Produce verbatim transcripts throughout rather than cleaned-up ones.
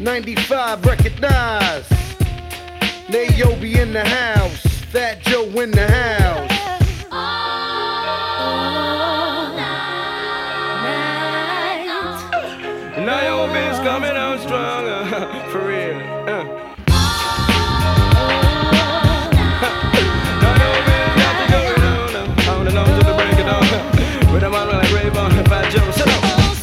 ninety-five, recognize. Nayobi in the house. Fat Joe in the house. Nayobi's coming out stronger, for real. Uh. Nayobi's got to go down, on and on to the break of dawn. With a man like Ray-Ban and Fat Joe, sit up.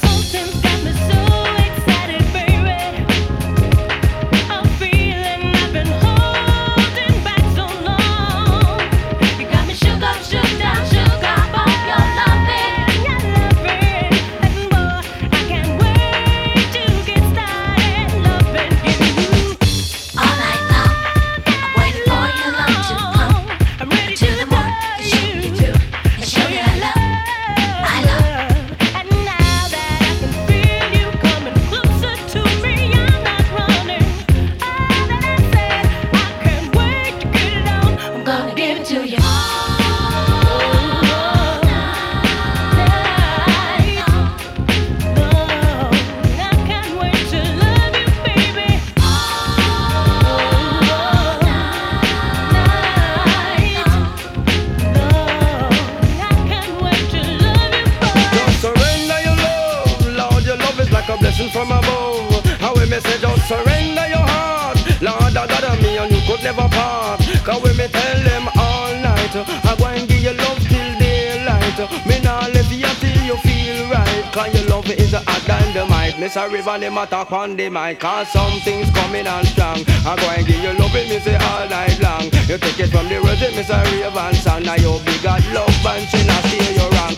A blessing from above. How we may say just surrender your heart. Lord, I got me and you could never part. Cause we may tell them all night, I go and give you love till daylight. Me nah leave you till you feel right. Cause your love is a dynamite. Miss a river, them attack on the mic. Cause something's coming on strong. I go and give you love, me say all night long. You take it from the rhythm, Miss a Raven song. Now you big got love and she not steal your rank.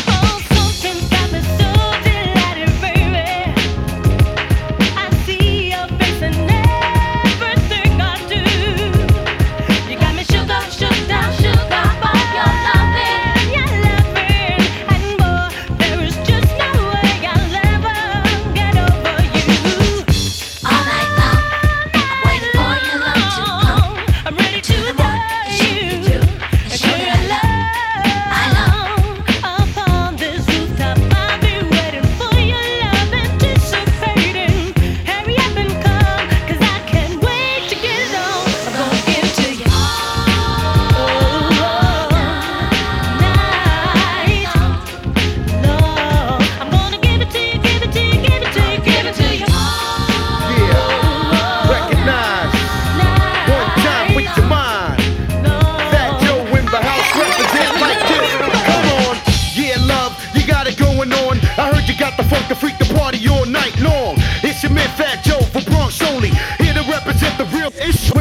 I heard you got the funk to freak the party all night long. It's your man Fat Joe for Bronx only. Here to represent the real issue.